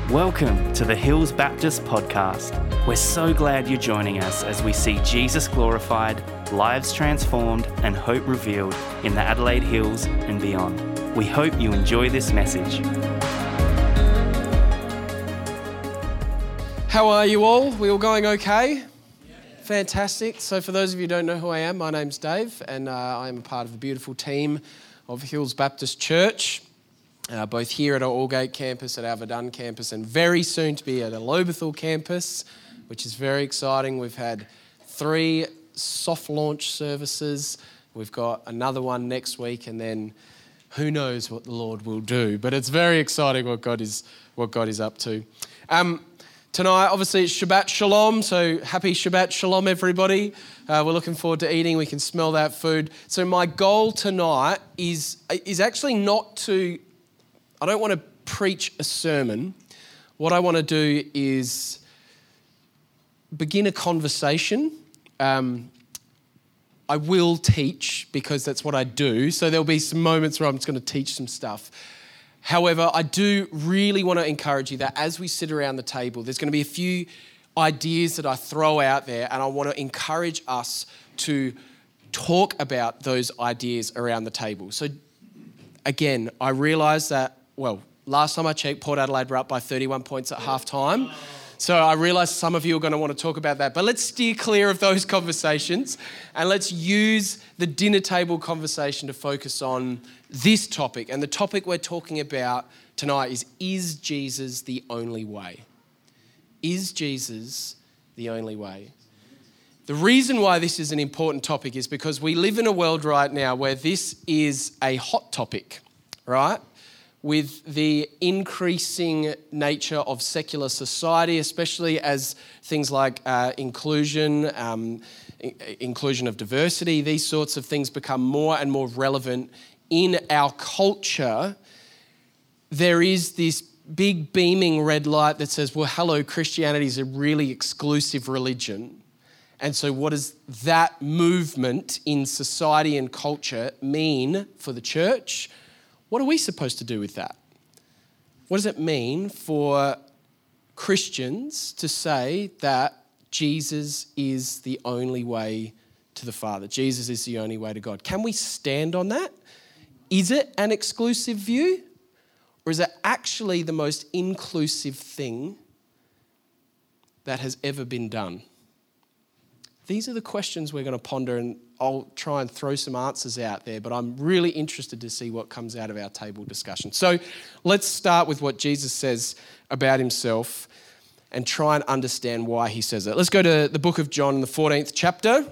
Welcome to the Hills Baptist Podcast. We're so glad you're joining us as we see Jesus glorified, lives transformed, and hope revealed in the Adelaide Hills and beyond. We hope you enjoy this message. How are you all? We all going okay? Fantastic. So for those of you who don't know who I am, my name's Dave, and I am a part of the beautiful team of Hills Baptist Church, both here at our Aldgate campus, at our Verdun campus, and very soon to be at our Lobethal campus, which is very exciting. We've had 3 soft launch services. We've got another one next week, and then who knows what the Lord will do. But it's very exciting what God is up to. Tonight, obviously, it's Shabbat Shalom, so happy Shabbat Shalom, everybody. We're looking forward to eating. We can smell that food. So my goal tonight is actually not to, I don't want to preach a sermon. What I want to do is begin a conversation. I will teach because that's what I do. So there'll be some moments where I'm just going to teach some stuff. However, I do really want to encourage you that as we sit around the table, there's going to be a few ideas that I throw out there, and I want to encourage us to talk about those ideas around the table. So again, I realise that, last time I checked, Port Adelaide were up by 31 points at half-time. So I realise some of you are going to want to talk about that. But let's steer clear of those conversations and let's use the dinner table conversation to focus on this topic. And the topic we're talking about tonight is Jesus the only way? Is Jesus the only way? The reason why this is an important topic is because we live in a world right now where this is a hot topic, right? With the increasing nature of secular society, especially as things like inclusion of diversity, these sorts of things become more and more relevant in our culture, there is this big beaming red light that says, well, hello, Christianity is a really exclusive religion. And so what does that movement in society and culture mean for the church? What are we supposed to do with that? What does it mean for Christians to say that Jesus is the only way to the Father? Jesus is the only way to God. Can we stand on that? Is it an exclusive view? Or is it actually the most inclusive thing that has ever been done? These are the questions we're going to ponder, and I'll try and throw some answers out there, but I'm really interested to see what comes out of our table discussion. So let's start with what Jesus says about himself and try and understand why he says it. Let's go to the book of John in the 14th chapter.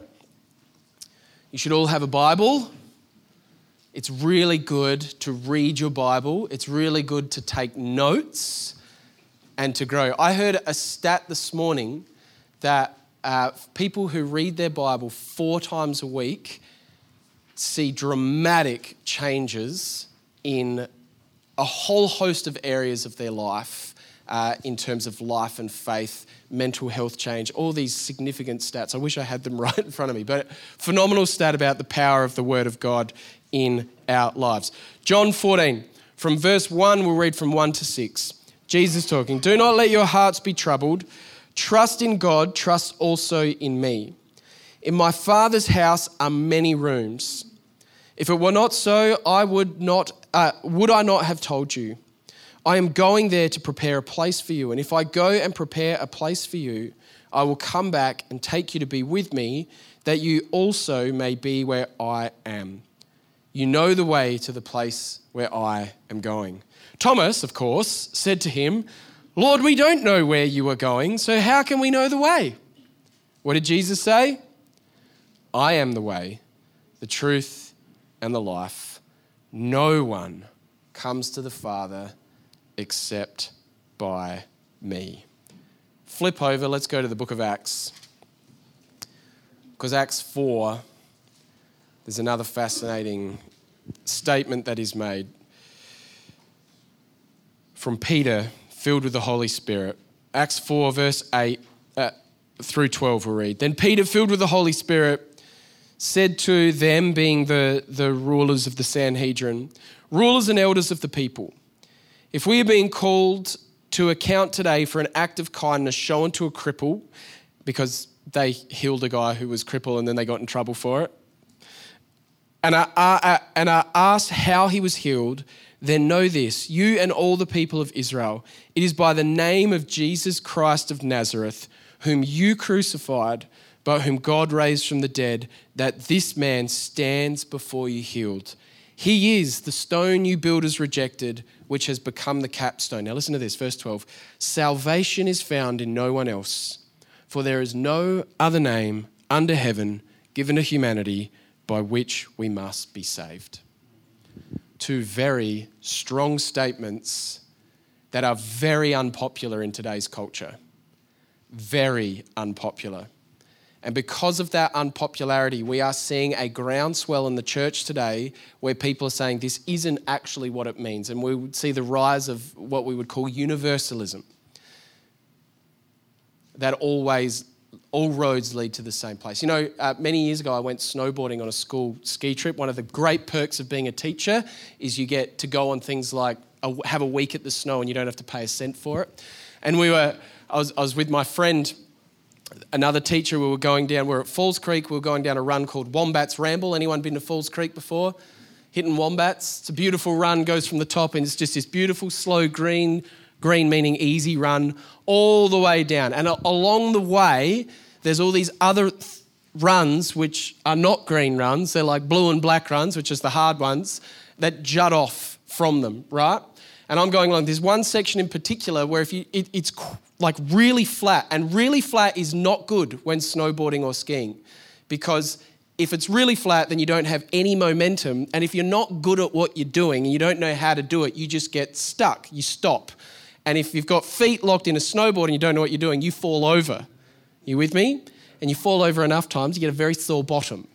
You should all have a Bible. It's really good to read your Bible. It's really good to take notes and to grow. I heard a stat this morning that people who read their Bible 4 times a week see dramatic changes in a whole host of areas of their life in terms of life and faith, mental health change, all these significant stats. I wish I had them right in front of me, but phenomenal stat about the power of the Word of God in our lives. John 14, from verse 1, we'll read from 1 to 6. Jesus talking, "Do not let your hearts be troubled. Trust in God, trust also in me. In my Father's house are many rooms. If it were not so, would I not have told you? I am going there to prepare a place for you. And if I go and prepare a place for you, I will come back and take you to be with me, that you also may be where I am. You know the way to the place where I am going." Thomas, of course, said to him, "Lord, we don't know where you are going, so how can we know the way?" What did Jesus say? "I am the way, the truth, and the life. No one comes to the Father except by me." Flip over, let's go to the book of Acts. Because Acts 4, there's another fascinating statement that is made from Peter, filled with the Holy Spirit. Acts 4, verse 8 through 12 we'll read. "Then Peter, filled with the Holy Spirit, said to them," being the rulers of the Sanhedrin, "rulers and elders of the people, if we are being called to account today for an act of kindness shown to a cripple, because they healed a guy who was crippled and then they got in trouble for it. And I asked how he was healed. Then know this, you and all the people of Israel, it is by the name of Jesus Christ of Nazareth, whom you crucified, but whom God raised from the dead, that this man stands before you healed. He is the stone you builders rejected, which has become the capstone. Now listen to this, verse 12. Salvation is found in no one else, for there is no other name under heaven given to humanity by which we must be saved. Two very strong statements that are very unpopular in today's culture. Very unpopular. And because of that unpopularity, we are seeing a groundswell in the church today where people are saying this isn't actually what it means. And we would see the rise of what we would call universalism. That all roads lead to the same place. You know, many years ago, I went snowboarding on a school ski trip. One of the great perks of being a teacher is you get to go on things like have a week at the snow and you don't have to pay a cent for it. And I was with my friend, another teacher. We were going down, we're at Falls Creek. We were going down a run called Wombats Ramble. Anyone been to Falls Creek before? Hitting wombats. It's a beautiful run, goes from the top and it's just this beautiful slow green meaning easy run, all the way down. And along the way, there's all these other runs which are not green runs. They're like blue and black runs, which is the hard ones, that jut off from them, right? And I'm going along. There's one section in particular where it's like really flat, and really flat is not good when snowboarding or skiing, because if it's really flat, then you don't have any momentum. And if you're not good at what you're doing and you don't know how to do it, you just get stuck. You stop. And if you've got feet locked in a snowboard and you don't know what you're doing, you fall over. You with me? And you fall over enough times, you get a very sore bottom.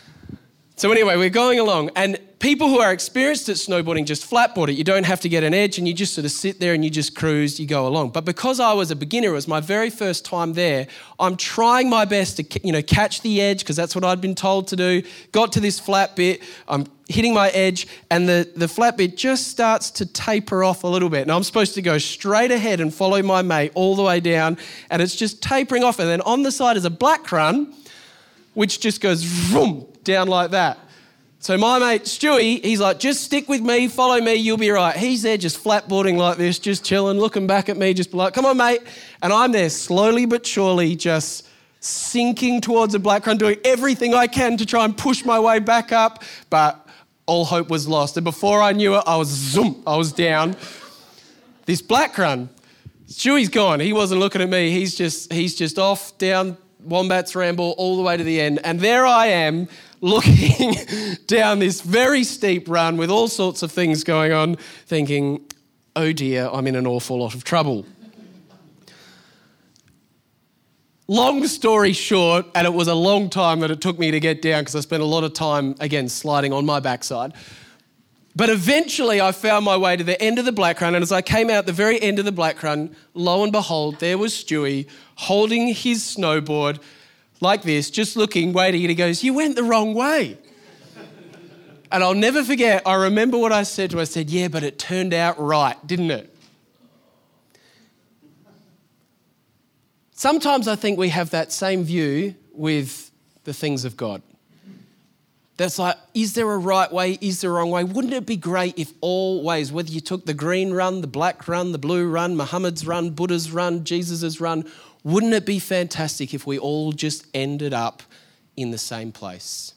So anyway, we're going along, and people who are experienced at snowboarding just flatboard it. You don't have to get an edge, and you just sort of sit there and you just cruise, you go along. But because I was a beginner, it was my very first time there, I'm trying my best to catch the edge, because that's what I'd been told to do. Got to this flat bit, I'm hitting my edge, and the flat bit just starts to taper off a little bit. And I'm supposed to go straight ahead and follow my mate all the way down, and it's just tapering off. And then on the side is a black run, which just goes vroom, down like that. So my mate Stewie, he's like, just stick with me, follow me, you'll be right. He's there just flatboarding like this, just chilling, looking back at me, just like, come on, mate. And I'm there slowly but surely just sinking towards a black run, doing everything I can to try and push my way back up, but all hope was lost. And before I knew it, I was down. This black run, Stewie's gone. He wasn't looking at me. He's just off down Wombats Ramble all the way to the end. And there I am looking down this very steep run with all sorts of things going on, thinking, oh dear, I'm in an awful lot of trouble. Long story short, and it was a long time that it took me to get down because I spent a lot of time, again, sliding on my backside. But eventually I found my way to the end of the black run, and as I came out the very end of the black run, lo and behold, there was Stewie holding his snowboard like this, just looking, waiting, and he goes, you went the wrong way. And I'll never forget, I remember what I said to him. I said, yeah, but it turned out right, didn't it? Sometimes I think we have that same view with the things of God. That's like, is there a right way? Is there a wrong way? Wouldn't it be great if all ways, whether you took the green run, the black run, the blue run, Muhammad's run, Buddha's run, Jesus's run, wouldn't it be fantastic if we all just ended up in the same place?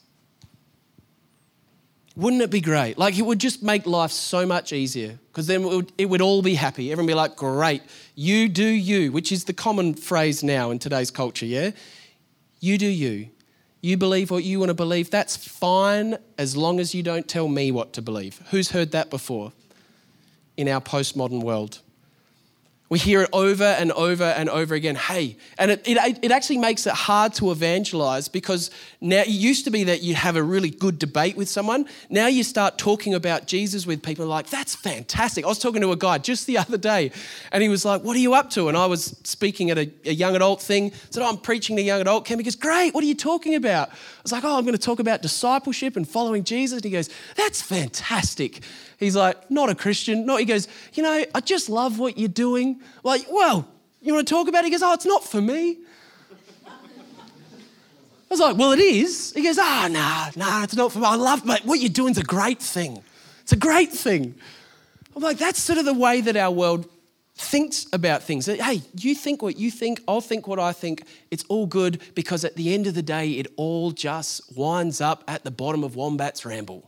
Wouldn't it be great? Like, it would just make life so much easier, because then it would all be happy. Everyone would be like, great, you do you, which is the common phrase now in today's culture, yeah? You do you. You believe what you want to believe. That's fine as long as you don't tell me what to believe. Who's heard that before in our postmodern world? We hear it over and over and over again. Hey, and it actually makes it hard to evangelize, because now it used to be that you have a really good debate with someone. Now you start talking about Jesus with people like, that's fantastic. I was talking to a guy just the other day and he was like, what are you up to? And I was speaking at a young adult thing. I said, I'm preaching to young adult camp. He goes, great, what are you talking about? I was like, I'm going to talk about discipleship and following Jesus. And he goes, that's fantastic. He's like, not a Christian. No, he goes, I just love what you're doing. Like, well, you want to talk about it? He goes, it's not for me. I was like, well, it is. He goes, nah, it's not for me. I love, mate, what you're doing's a great thing. It's a great thing. I'm like, that's sort of the way that our world thinks about things. Hey, you think what you think, I'll think what I think. It's all good because at the end of the day, it all just winds up at the bottom of Wombat's Ramble.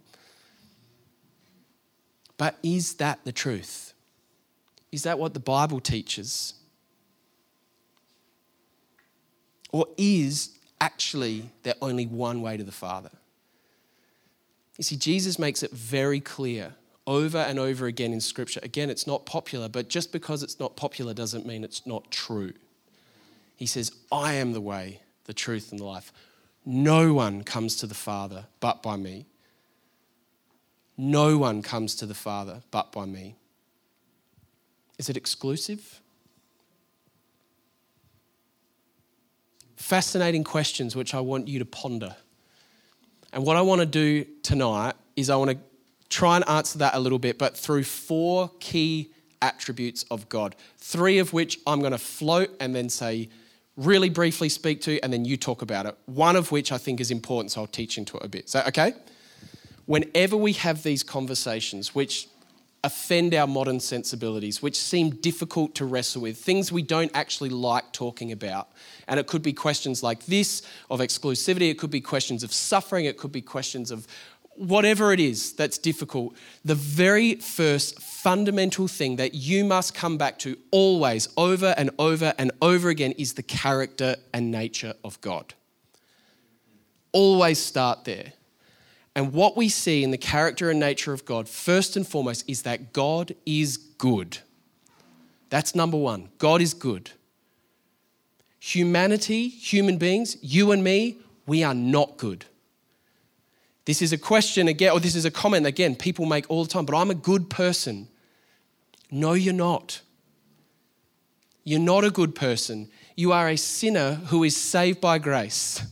But is that the truth? Is that what the Bible teaches? Or is actually there only one way to the Father? You see, Jesus makes it very clear over and over again in Scripture. Again, it's not popular, but just because it's not popular doesn't mean it's not true. He says, I am the way, the truth, and the life. No one comes to the Father but by me. No one comes to the Father but by me. Is it exclusive? Fascinating questions which I want you to ponder. And what I want to do tonight is I want to try and answer that a little bit, but through 4 key attributes of God. 3 of which I'm going to float and then say, really briefly speak to, and then you talk about it. 1 of which I think is important, so I'll teach into it a bit. Is that okay? Whenever we have these conversations which offend our modern sensibilities, which seem difficult to wrestle with, things we don't actually like talking about, and it could be questions like this of exclusivity, it could be questions of suffering, it could be questions of whatever it is that's difficult, the very first fundamental thing that you must come back to always, over and over and over again, is the character and nature of God. Always start there. And what we see in the character and nature of God, first and foremost, is that God is good. That's number 1. God is good. Humanity, human beings, you and me, we are not good. This is a question again, or this is a comment again, people make all the time, but I'm a good person. No, you're not. You're not a good person. You are a sinner who is saved by grace.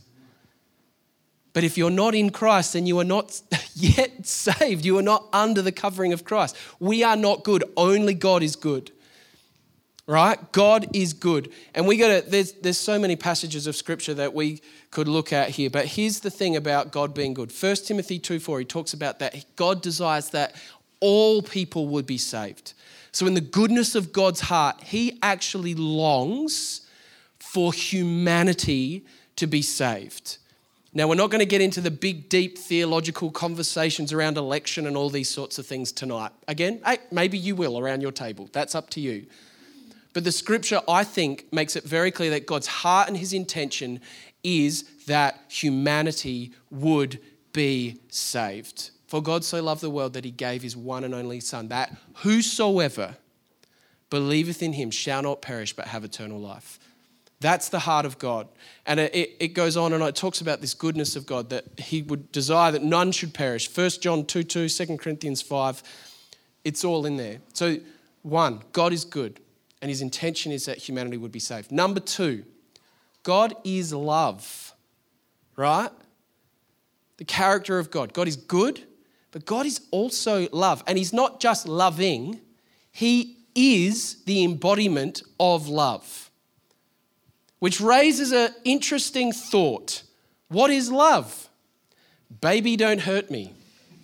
But if you're not in Christ, then you are not yet saved. You are not under the covering of Christ. We are not good. Only God is good. Right? God is good. And there's so many passages of Scripture that we could look at here. But here's the thing about God being good. 1 Timothy 2:4, he talks about that. God desires that all people would be saved. So in the goodness of God's heart, he actually longs for humanity to be saved. Now, we're not going to get into the big, deep theological conversations around election and all these sorts of things tonight. Again, maybe you will around your table. That's up to you. But the Scripture, I think, makes it very clear that God's heart and his intention is that humanity would be saved. For God so loved the world that he gave his one and only Son, that whosoever believeth in him shall not perish but have eternal life. That's the heart of God. And it goes on and it talks about this goodness of God, that he would desire that none should perish. 1 John 2:2, 2 Corinthians 5, it's all in there. So 1, God is good and his intention is that humanity would be saved. Number 2, God is love, right? The character of God. God is good, but God is also love. And he's not just loving, he is the embodiment of love. Which raises an interesting thought. What is love? Baby, don't hurt me.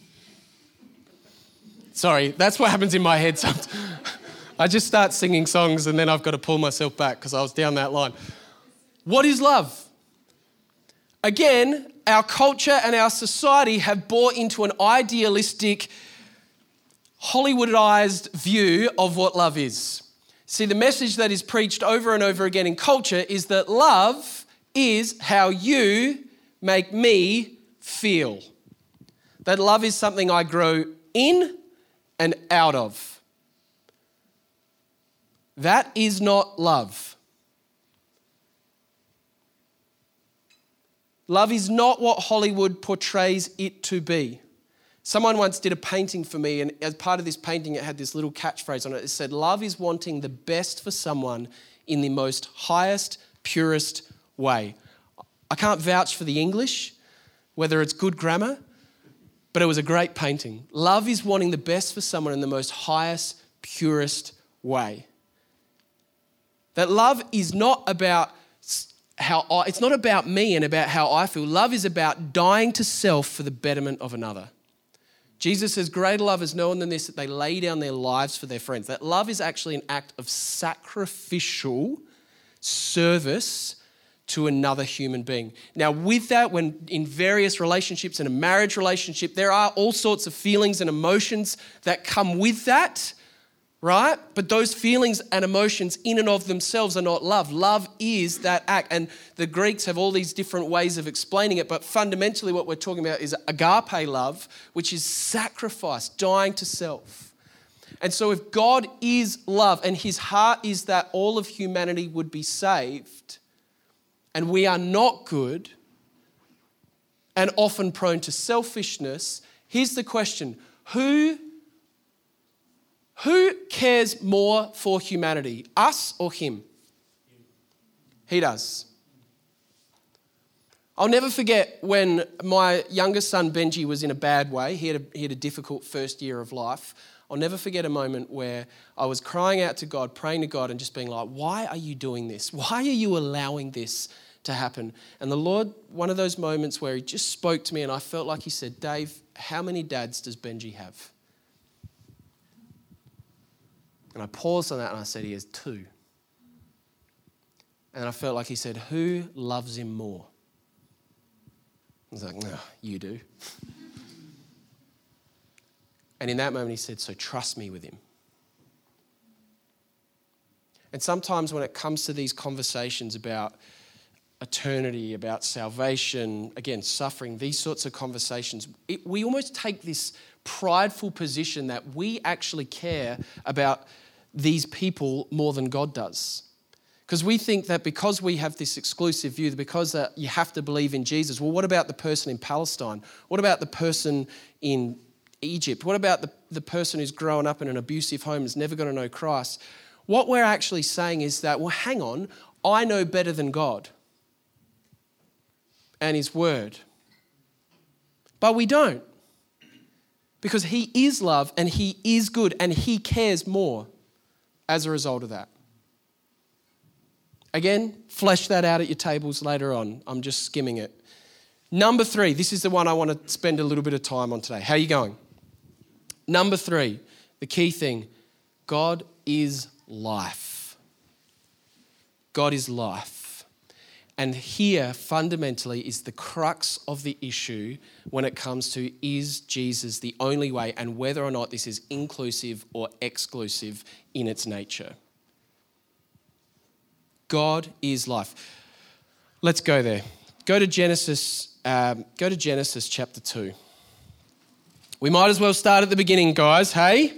Sorry, that's what happens in my head sometimes. I just start singing songs and then I've got to pull myself back because I was down that line. What is love? Again, our culture and our society have bought into an idealistic, Hollywoodized view of what love is. See, the message that is preached over and over again in culture is that love is how you make me feel. That love is something I grow in and out of. That is not love. Love is not what Hollywood portrays it to be. Someone once did a painting for me, and as part of this painting, it had this little catchphrase on it. It said, love is wanting the best for someone in the most highest, purest way. I can't vouch for the English, whether it's good grammar, but it was a great painting. Love is wanting the best for someone in the most highest, purest way. That love is not about it's not about me and about how I feel. Love is about dying to self for the betterment of another. Jesus says, greater love is no one than this, that they lay down their lives for their friends. That love is actually an act of sacrificial service to another human being. Now, with that, when in various relationships, in a marriage relationship, there are all sorts of feelings and emotions that come with that, right? But those feelings and emotions in and of themselves are not love. Love is that act. And the Greeks have all these different ways of explaining it, but fundamentally what we're talking about is agape love, which is sacrifice, dying to self. And so if God is love and his heart is that all of humanity would be saved, and we are not good and often prone to selfishness, here's the question: Who cares more for humanity, us or him? He does. I'll never forget when my youngest son Benji was in a bad way. He had a difficult first year of life. I'll never forget a moment where I was crying out to God, praying to God, and just being like, why are you doing this? Why are you allowing this to happen? And the Lord, one of those moments where he just spoke to me and I felt like he said, Dave, how many dads does Benji have? And I paused on that and I said, he has 2. And I felt like he said, who loves him more? I was like, no, you do. And in that moment he said, so trust me with him. And sometimes when it comes to these conversations about eternity, about salvation, again, suffering, these sorts of conversations, we almost take this prideful position that we actually care about these people more than God does. Because we think that because we have this exclusive view, because you have to believe in Jesus, well, what about the person in Palestine? What about the person in Egypt? What about the person who's grown up in an abusive home and is never going to know Christ? What we're actually saying is that, well, hang on, I know better than God and his word. But we don't. Because he is love and he is good and he cares more as a result of that. Again, flesh that out at your tables later on. I'm just skimming it. Number 3, this is the one I want to spend a little bit of time on today. How are you going? Number 3, the key thing, God is life. God is life. And here, fundamentally, is the crux of the issue when it comes to, is Jesus the only way, and whether or not this is inclusive or exclusive in its nature. God is life. Let's go there. Go to Genesis chapter 2. We might as well start at the beginning, guys, hey?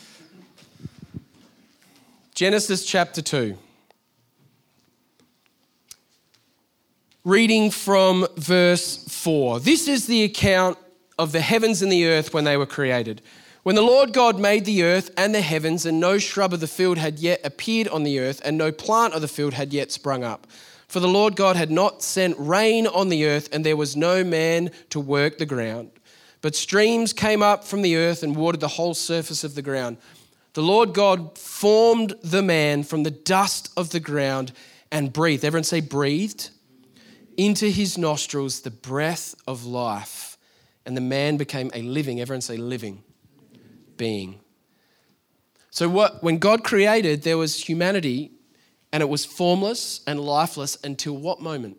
Genesis chapter 2. Reading from verse 4. This is the account of the heavens and the earth when they were created. When the Lord God made the earth and the heavens, and no shrub of the field had yet appeared on the earth, and no plant of the field had yet sprung up. For the Lord God had not sent rain on the earth, and there was no man to work the ground. But streams came up from the earth and watered the whole surface of the ground. The Lord God formed the man from the dust of the ground and breathed. Everyone say breathed. Into his nostrils the breath of life. And the man became a living, everyone say living, being. So when God created, there was humanity, and it was formless and lifeless until what moment?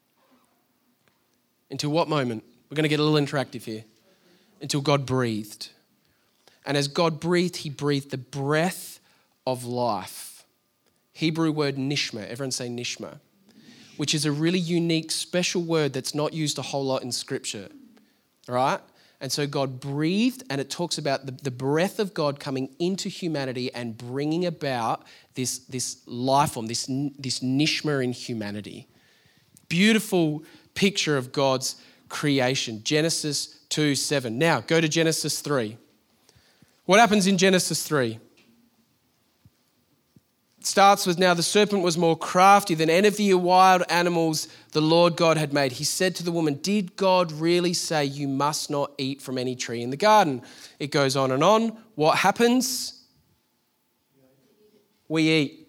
Until what moment? We're going to get a little interactive here. Until God breathed. And as God breathed, he breathed the breath of life. Hebrew word nishma. Everyone say nishma. Which is a really unique, special word that's not used a whole lot in Scripture. All right? And so God breathed, and it talks about the breath of God coming into humanity and bringing about this life form, this nishma in humanity. Beautiful picture of God's creation. Genesis 2:7. Now, go to Genesis 3. What happens in Genesis 3? starts with, now the serpent was more crafty than any of the wild animals the Lord God had made. He said to the woman, did God really say you must not eat from any tree in the garden? It goes on and on. What happens? We eat.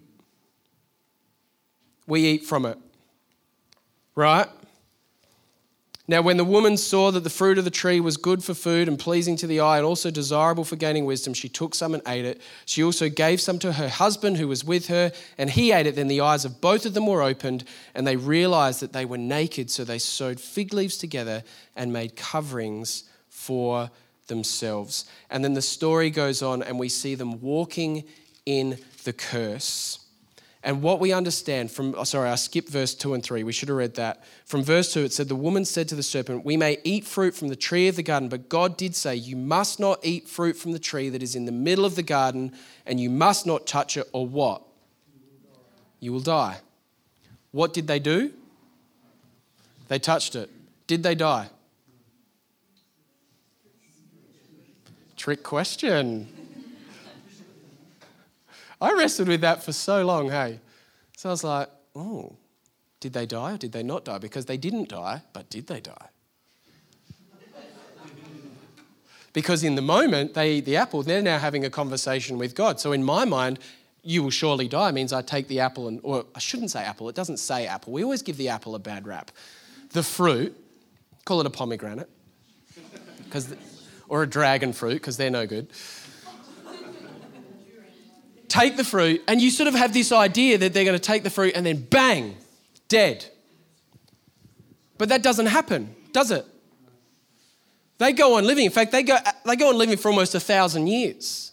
We eat from it. Right? Now, when the woman saw that the fruit of the tree was good for food and pleasing to the eye and also desirable for gaining wisdom, she took some and ate it. She also gave some to her husband who was with her, and he ate it. Then the eyes of both of them were opened, and they realized that they were naked. So they sewed fig leaves together and made coverings for themselves. And then the story goes on, and we see them walking in the curse. And what we understand from, I skipped verse 2 and 3. We should have read that. From verse 2, it said, the woman said to the serpent, we may eat fruit from the tree of the garden, but God did say, you must not eat fruit from the tree that is in the middle of the garden, and you must not touch it, or what? You will die. What did they do? They touched it. Did they die? Trick question. I wrestled with that for so long, hey? So I was like, oh, did they die or did they not die? Because they didn't die, but did they die? Because in the moment they eat the apple, they're now having a conversation with God. So in my mind, you will surely die means I take the apple and, or I shouldn't say apple, it doesn't say apple. We always give the apple a bad rap. The fruit, call it a pomegranate, or a dragon fruit, because they're no good. Take the fruit, and you sort of have this idea that they're going to take the fruit and then bang, dead. But that doesn't happen, does it? They go on living. In fact, they go on living for almost 1,000 years.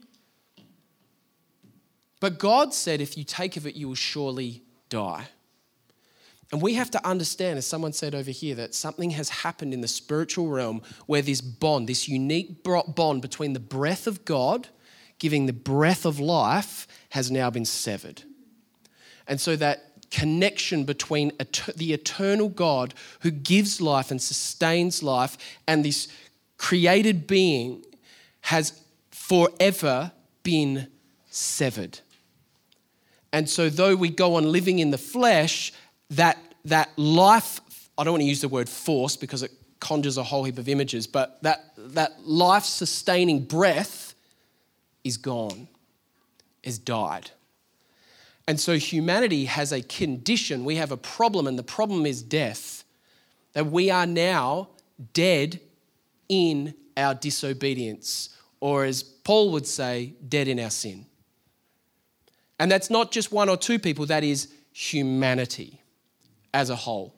But God said, if you take of it, you will surely die. And we have to understand, as someone said over here, that something has happened in the spiritual realm where this bond, this unique bond between the breath of God giving the breath of life has now been severed. And so that connection between the eternal God who gives life and sustains life and this created being has forever been severed. And so though we go on living in the flesh, that life, I don't want to use the word force because it conjures a whole heap of images, but that life-sustaining breath is gone, is died. And so humanity has a condition, we have a problem, and the problem is death. That we are now dead in our disobedience, or as Paul would say, dead in our sin. And that's not just one or two people, that is humanity as a whole.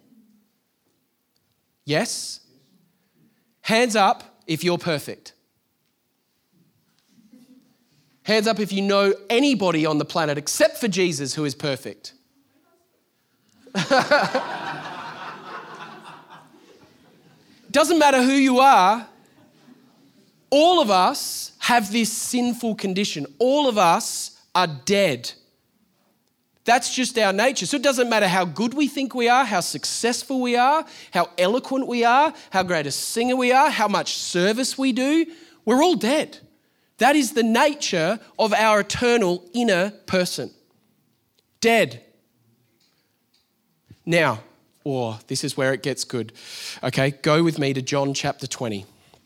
Yes? Hands up if you're perfect. Hands up if you know anybody on the planet except for Jesus who is perfect. Doesn't matter who you are, all of us have this sinful condition. All of us are dead. That's just our nature. So it doesn't matter how good we think we are, how successful we are, how eloquent we are, how great a singer we are, how much service we do. We're all dead. That is the nature of our eternal inner person. Dead. Now, this is where it gets good. Okay, go with me to John chapter 20.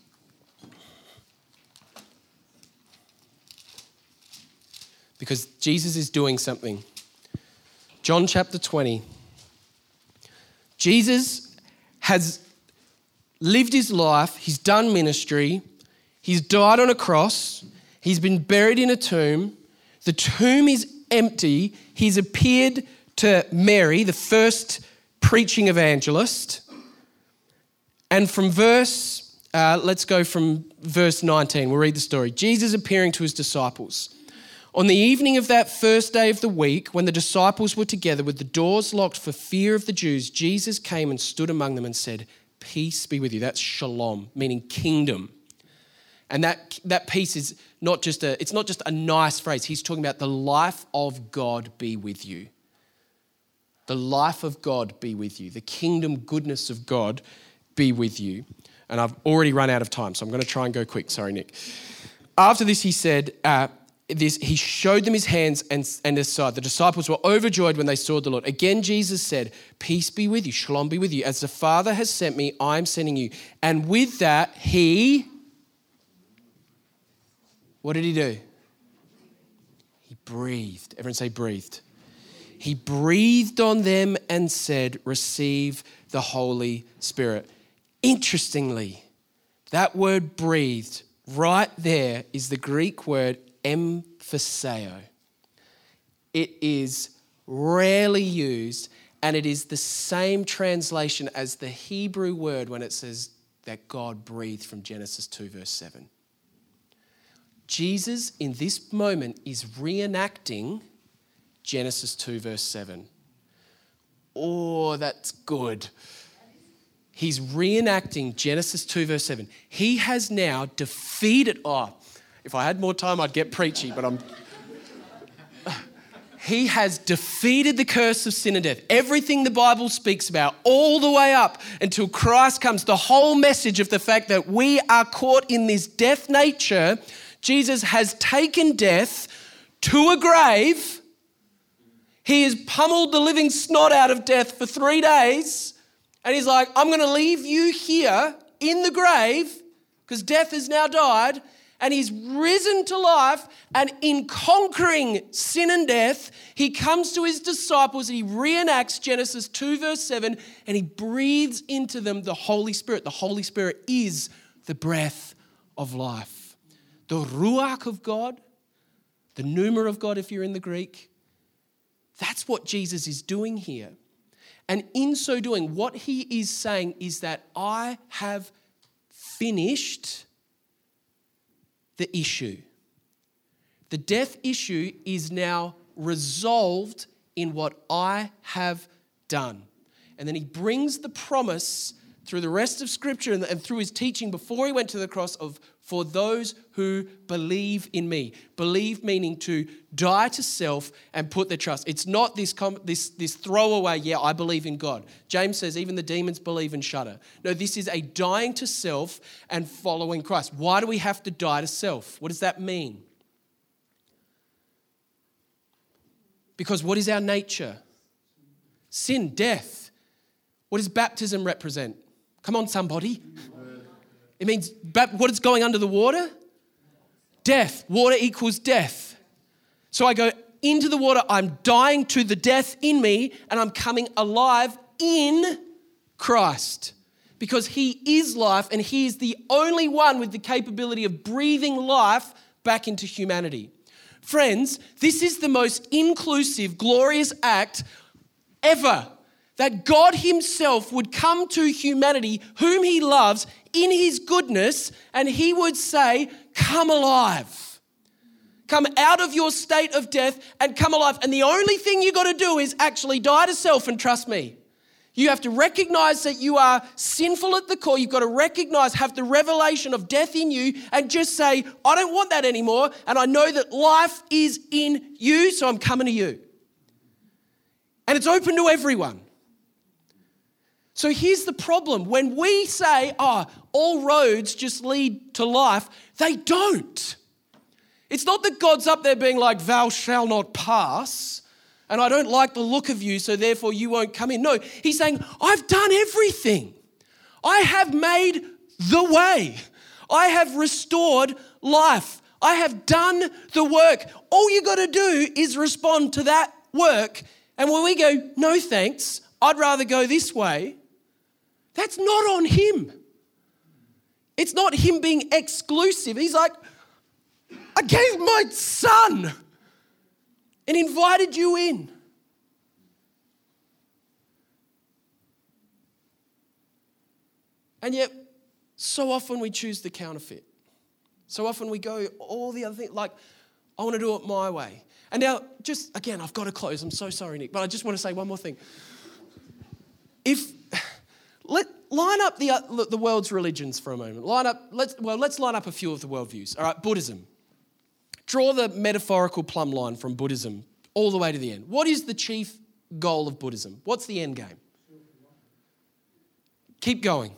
Because Jesus is doing something. John chapter 20. Jesus has lived his life, he's done ministry, he's died on a cross, he's been buried in a tomb, the tomb is empty, he's appeared to Mary, the first preaching evangelist, and let's go from verse 19, we'll read the story. Jesus appearing to his disciples. On the evening of that first day of the week, when the disciples were together with the doors locked for fear of the Jews, Jesus came and stood among them and said, "Peace be with you." That's shalom, meaning kingdom. And that peace is not just a nice phrase. He's talking about the life of God be with you. The life of God be with you. The kingdom goodness of God be with you. And I've already run out of time, so I'm going to try and go quick. Sorry, Nick. After this, he said, he showed them his hands and his side. The disciples were overjoyed when they saw the Lord. Again, Jesus said, peace be with you, shalom be with you. As the Father has sent me, I am sending you. And with that, what did he do? He breathed. Everyone say breathed. He breathed on them and said, receive the Holy Spirit. Interestingly, that word breathed right there is the Greek word emphaseo. It is rarely used, and it is the same translation as the Hebrew word when it says that God breathed from Genesis 2 verse 7. Jesus in this moment is reenacting Genesis 2 verse 7. Oh, that's good. He's reenacting Genesis 2 verse 7. He has now defeated, if I had more time I'd get preachy, but he has defeated the curse of sin and death. Everything the Bible speaks about, all the way up until Christ comes, the whole message of the fact that we are caught in this death nature, Jesus has taken death to a grave. He has pummeled the living snot out of death for 3 days. And he's like, I'm going to leave you here in the grave because death has now died. And he's risen to life. And in conquering sin and death, he comes to his disciples and he reenacts Genesis 2 verse 7 and he breathes into them the Holy Spirit. The Holy Spirit is the breath of life. The Ruach of God, the pneuma of God if you're in the Greek. That's what Jesus is doing here. And in so doing, what he is saying is that I have finished the issue. The death issue is now resolved in what I have done. And then he brings the promise through the rest of Scripture and through his teaching before he went to the cross of for those who believe in me. Believe meaning to die to self and put their trust. It's not this throwaway, I believe in God. James says even the demons believe and shudder. No, this is a dying to self and following Christ. Why do we have to die to self? What does that mean? Because what is our nature? Sin, death. What does baptism represent? Come on, somebody. It means what is going under the water? Death. Water equals death. So I go into the water, I'm dying to the death in me, and I'm coming alive in Christ. Because he is life, and he is the only one with the capability of breathing life back into humanity. Friends, this is the most inclusive, glorious act ever. That God himself would come to humanity, whom he loves, in his goodness, and he would say, come alive. Come out of your state of death and come alive. And the only thing you got to do is actually die to self and trust me. You have to recognize that you are sinful at the core. You've got to recognize, have the revelation of death in you and just say, I don't want that anymore. And I know that life is in you, so I'm coming to you. And it's open to everyone. So here's the problem. When we say, all roads just lead to life, they don't. It's not that God's up there being like, thou shalt not pass, and I don't like the look of you, so therefore you won't come in. No, he's saying, I've done everything. I have made the way. I have restored life. I have done the work. All you got to do is respond to that work. And when we go, no thanks, I'd rather go this way, that's not on him. It's not him being exclusive. He's like, I gave my son and invited you in. And yet, so often we choose the counterfeit. So often we go all the other things, like, I want to do it my way. And now, just again, I've got to close. I'm so sorry, Nick, but I just want to say one more thing. Line up the world's religions for a moment. Let's line up a few of the worldviews. All right, Buddhism. Draw the metaphorical plumb line from Buddhism all the way to the end. What is the chief goal of Buddhism? What's the end game? Keep going.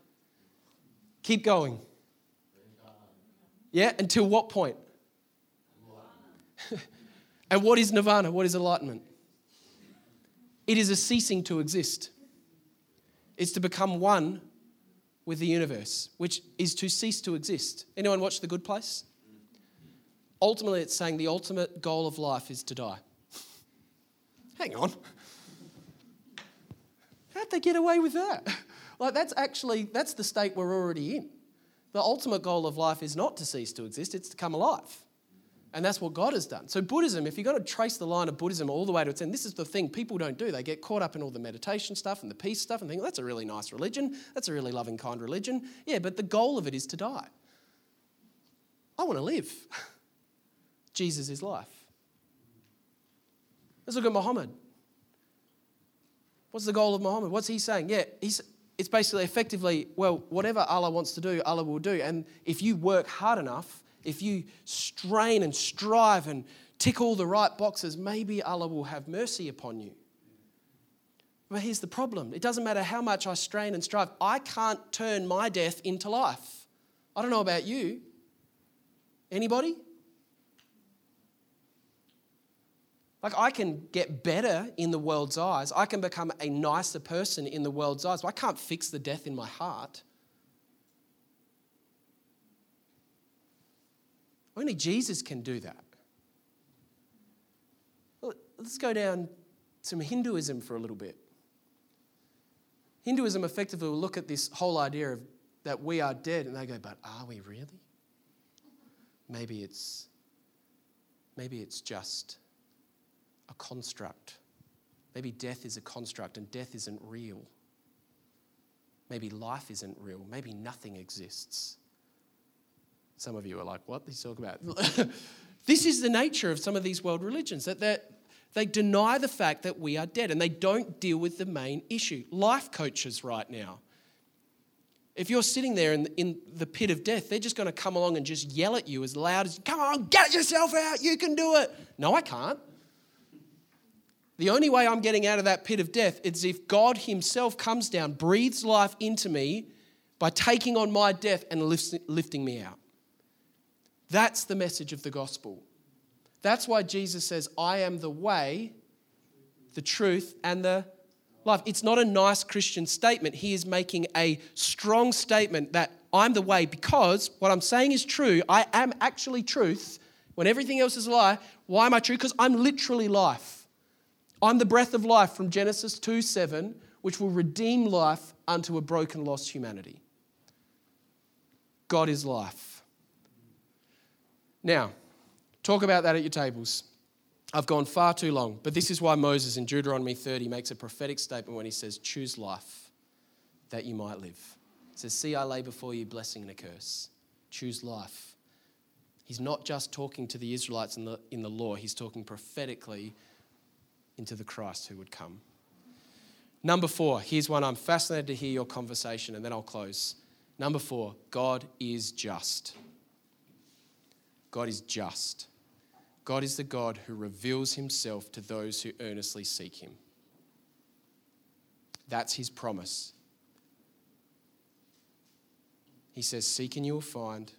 Keep going. Yeah, until what point? And what is nirvana? What is enlightenment? It is a ceasing to exist. It's to become one with the universe, which is to cease to exist. Anyone watch The Good Place? Ultimately, it's saying the ultimate goal of life is to die. Hang on. How'd they get away with that? Like, that's the state we're already in. The ultimate goal of life is not to cease to exist, it's to come alive. And that's what God has done. So Buddhism, if you've got to trace the line of Buddhism all the way to its end, this is the thing people don't do. They get caught up in all the meditation stuff and the peace stuff and think, that's a really nice religion. That's a really loving, kind religion. Yeah, but the goal of it is to die. I want to live. Jesus is life. Let's look at Muhammad. What's the goal of Muhammad? What's he saying? Yeah, it's basically effectively, well, whatever Allah wants to do, Allah will do. And if you work hard enough, if you strain and strive and tick all the right boxes, maybe Allah will have mercy upon you. But here's the problem. It doesn't matter how much I strain and strive. I can't turn my death into life. I don't know about you. Anybody? Like, I can get better in the world's eyes. I can become a nicer person in the world's eyes, but I can't fix the death in my heart. Only Jesus can do that. Well, let's go down to Hinduism for a little bit. Hinduism effectively will look at this whole idea of that we are dead, and they go, but are we really? Maybe it's just a construct. Maybe death is a construct and death isn't real. Maybe life isn't real. Maybe nothing exists. Some of you are like, what are you talking about? This is the nature of some of these world religions, that they deny the fact that we are dead and they don't deal with the main issue. Life coaches right now, if you're sitting there in the pit of death, they're just going to come along and just yell at you as loud as, come on, get yourself out, you can do it. No, I can't. The only way I'm getting out of that pit of death is if God himself comes down, breathes life into me by taking on my death and lifting me out. That's the message of the gospel. That's why Jesus says, I am the way, the truth, and the life. It's not a nice Christian statement. He is making a strong statement that I'm the way because what I'm saying is true. I am actually truth when everything else is a lie. Why am I true? Because I'm literally life. I'm the breath of life from Genesis 2:7, which will redeem life unto a broken, lost humanity. God is life. Now, talk about that at your tables. I've gone far too long, but this is why Moses in Deuteronomy 30 makes a prophetic statement when he says, choose life that you might live. He says, see, I lay before you blessing and a curse. Choose life. He's not just talking to the Israelites in the law, he's talking prophetically into the Christ who would come. Number 4, here's one I'm fascinated to hear your conversation, and then I'll close. Number 4, God is just. God is just. God is the God who reveals himself to those who earnestly seek him. That's his promise. He says, seek and you will find,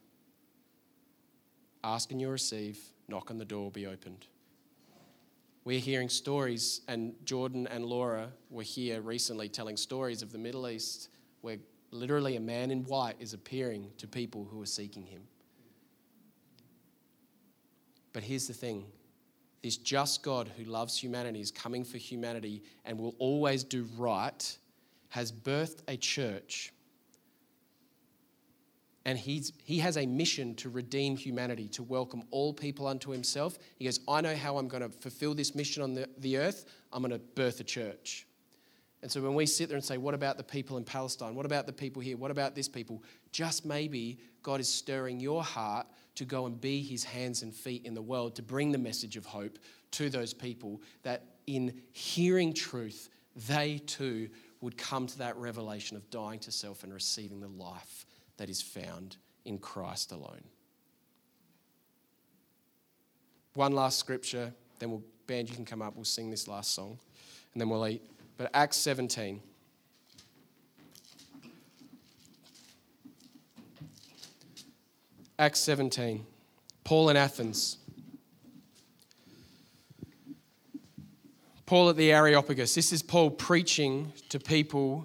ask and you'll receive, knock on the door will be opened. We're hearing stories, and Jordan and Laura were here recently telling stories of the Middle East where literally a man in white is appearing to people who are seeking him. But here's the thing. This just God who loves humanity, is coming for humanity and will always do right, has birthed a church. And he has a mission to redeem humanity, to welcome all people unto himself. He goes, I know how I'm going to fulfill this mission on the earth. I'm going to birth a church. And so when we sit there and say, what about the people in Palestine? What about the people here? What about this people? Just maybe God is stirring your heart to go and be his hands and feet in the world, to bring the message of hope to those people, that in hearing truth, they too would come to that revelation of dying to self and receiving the life that is found in Christ alone. One last scripture, then band, you can come up, we'll sing this last song, and then we'll eat. But Acts 17. Acts 17. Paul in Athens. Paul at the Areopagus. This is Paul preaching to people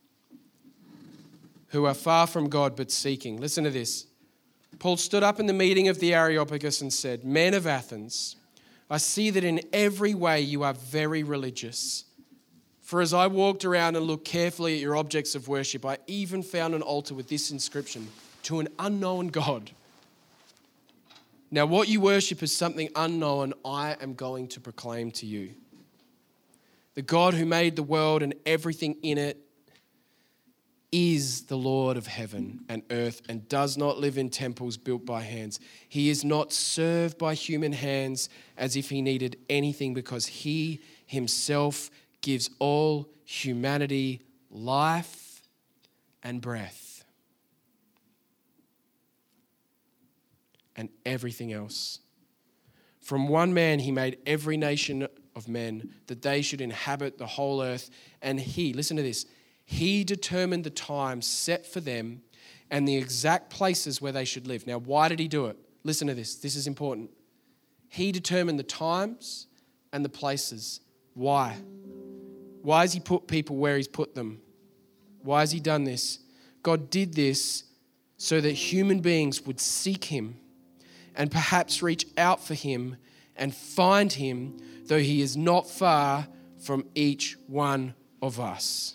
who are far from God but seeking. Listen to this. Paul stood up in the meeting of the Areopagus and said, "Men of Athens, I see that in every way you are very religious. For as I walked around and looked carefully at your objects of worship, I even found an altar with this inscription, 'To an unknown God.' Now what you worship is something unknown I am going to proclaim to you. The God who made the world and everything in it is the Lord of heaven and earth and does not live in temples built by hands. He is not served by human hands as if he needed anything, because he himself gives all humanity life and breath and everything else. From one man he made every nation of men, that they should inhabit the whole earth. And he, listen to this, he determined the times set for them and the exact places where they should live." Now, why did he do it? Listen to this. This is important. He determined the times and the places. Why? Why has he put people where he's put them? Why has he done this? God did this so that human beings would seek him and perhaps reach out for him and find him, though he is not far from each one of us.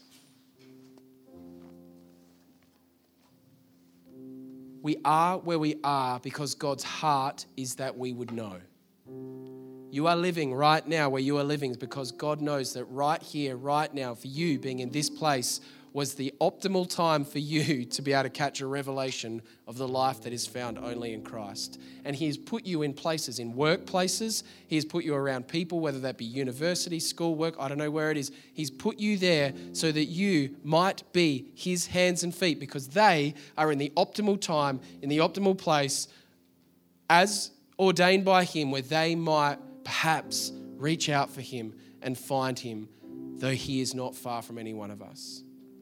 We are where we are because God's heart is that we would know. You are living right now where you are living because God knows that right here, right now, for you being in this place was the optimal time for you to be able to catch a revelation of the life that is found only in Christ. And he has put you in places, in workplaces. He has put you around people, whether that be university, school, work, I don't know where it is. He's put you there so that you might be his hands and feet, because they are in the optimal time, in the optimal place, as ordained by him, where they might perhaps reach out for him and find him, though he is not far from any one of us.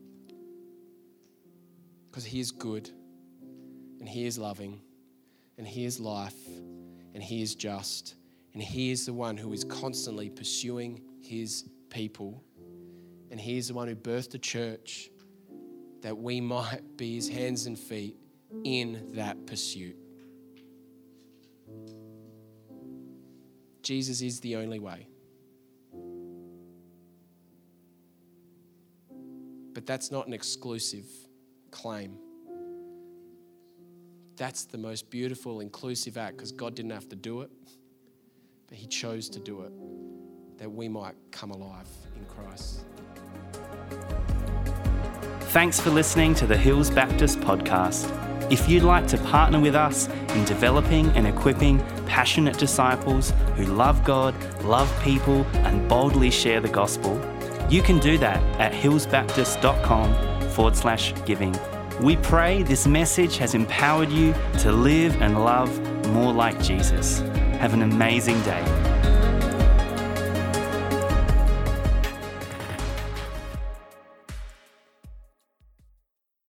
Because he is good, and he is loving, and he is life, and he is just, and he is the one who is constantly pursuing his people. And he is the one who birthed a church that we might be his hands and feet in that pursuit. Jesus is the only way. But that's not an exclusive claim. That's the most beautiful, inclusive act, because God didn't have to do it, but he chose to do it, that we might come alive in Christ. Thanks for listening to the Hills Baptist podcast. If you'd like to partner with us in developing and equipping passionate disciples who love God, love people, and boldly share the gospel, you can do that at hillsbaptist.com/giving. We pray this message has empowered you to live and love more like Jesus. Have an amazing day.